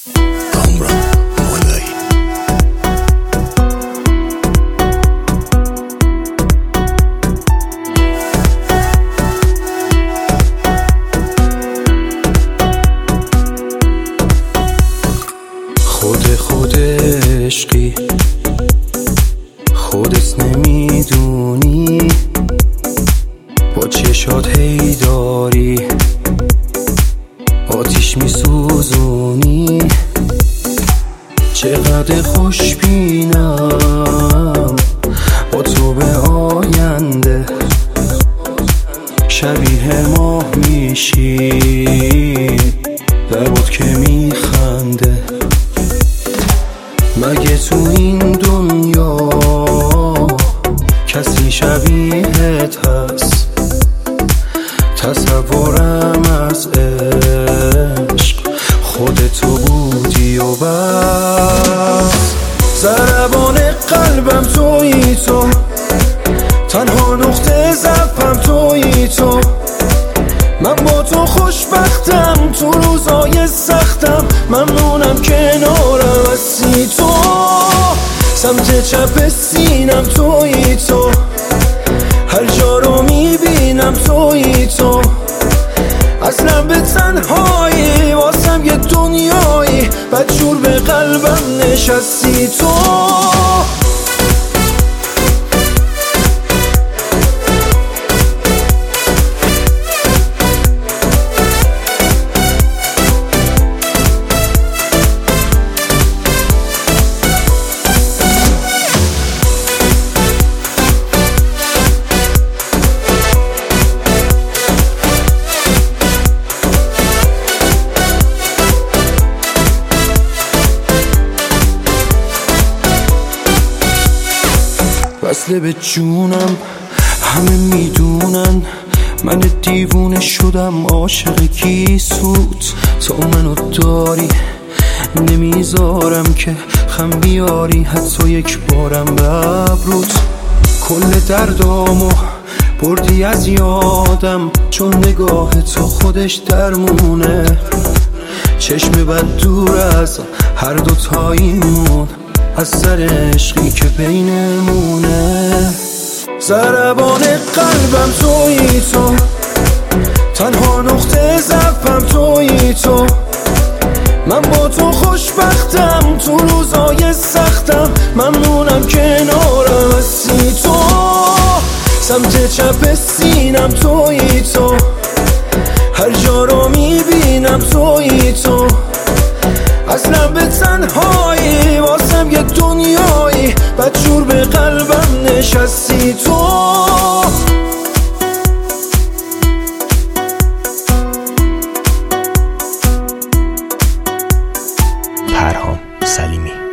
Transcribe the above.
کامران مولایی. خود عشقی خودت نمیدونی، با چشات هی داری آتیش میسوزونی. چقدر خوشبینم با تو به آینده، شبیه ماه میشی لبات که میخنده. مگه تو این دنیا کسی شبیهت هست؟ تصورم از عشق خودتو بودی و بس. ضربان قلبم تویی تو، تنها نقطه ضعفم تویی تو. من با تو خوشبختم تو روزای سختم، ممنونم کنارم هستی تو. سمت چپ سینم تویی تو، هر جا رو میبینم تویی تو. اصلا به تنهایی واسم یه دنیایی، بدجور به قلبم نشستی تو. وصله به جونم، همه میدونن من دیوونه شدم، عاشق کی سود. تو منو داری نمیذارم که خم بیاری حتی یک بارم به ابروت. کل دردامو بردی از یادم، چون نگاه تو خودش درمونه. چشم بد دور از هر دوتاییمون، از سر عشقی که بینمونه. ضربان قلبم تویی تو، تنها نقطه ضعفم تویی تو. من با تو خوشبختم تو روزای سختم، ممنونم کنارم هستی تو. سمت چپ سینم تویی تو، هر جا رو میبینم تویی تو. اصلا به تنهایی واسم یه دنیایی، بدجور به قلبم نشستی تو. پرهام سلیمی.